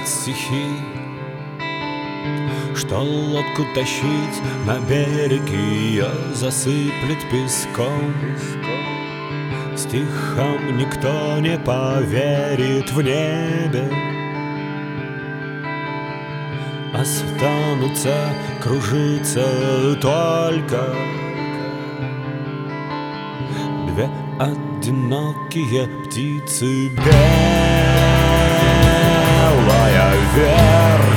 писать стихи, что лодку тащить на берег ее засыплет песком. Стихам никто не поверит в небе, останутся кружиться только две одинокие птицы. Белая вверх,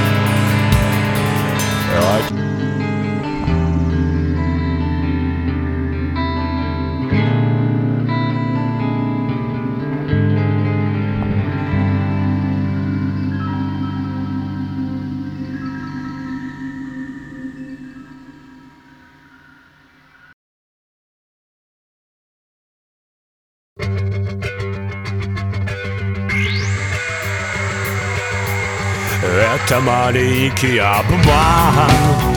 это маленький обман,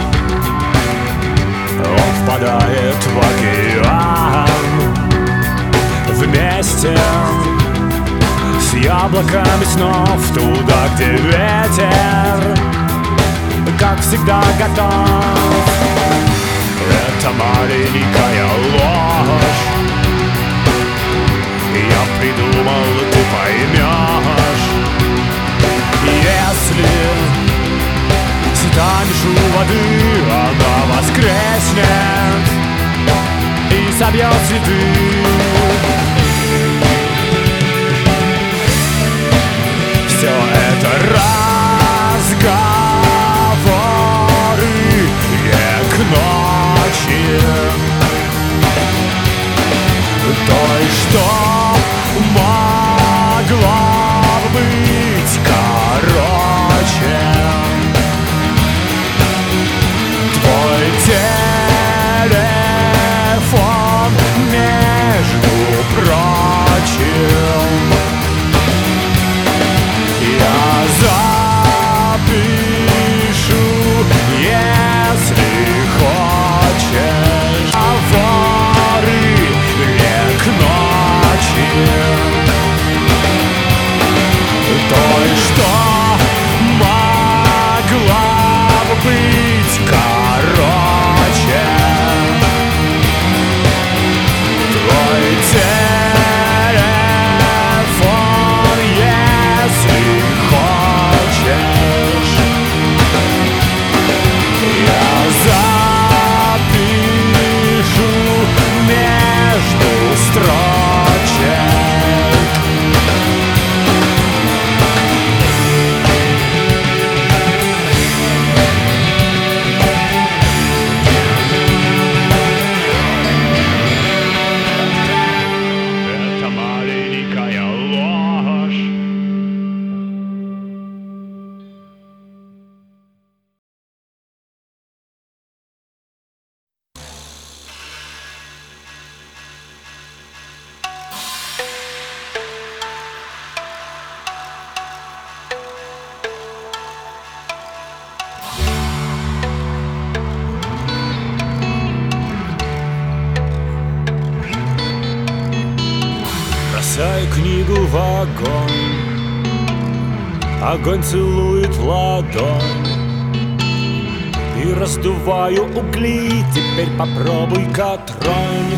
он впадает в океан вместе с яблоками снов, туда, где ветер, как всегда, готов. Это маленькая ложь, я придумал, ты поймешь. Если станешь у воды, она воскреснет и собьет цветы. Все это разговоры не к ночи той, что могла быть короче. Твой телефон, между прочим, я запишу, если хочешь. Говори не к ночи той, что могла бы быть короче. Твой телефон, если хочешь, я запишу между строчек. Бросаю книгу в огонь, огонь целует в ладонь, и раздуваю угли, теперь попробуй-ка тронь.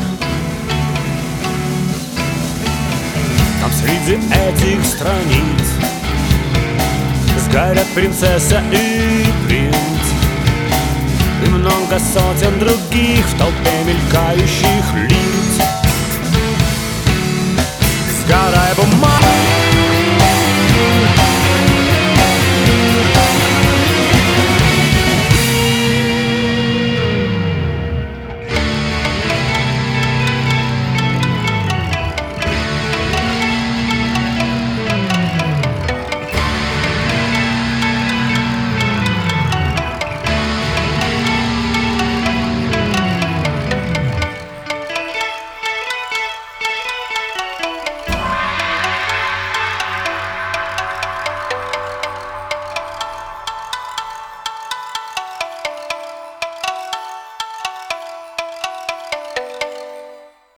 Там среди этих страниц сгорят принцесса и принц, и много сотен других в толпе мелькающих лиц. Сгорай,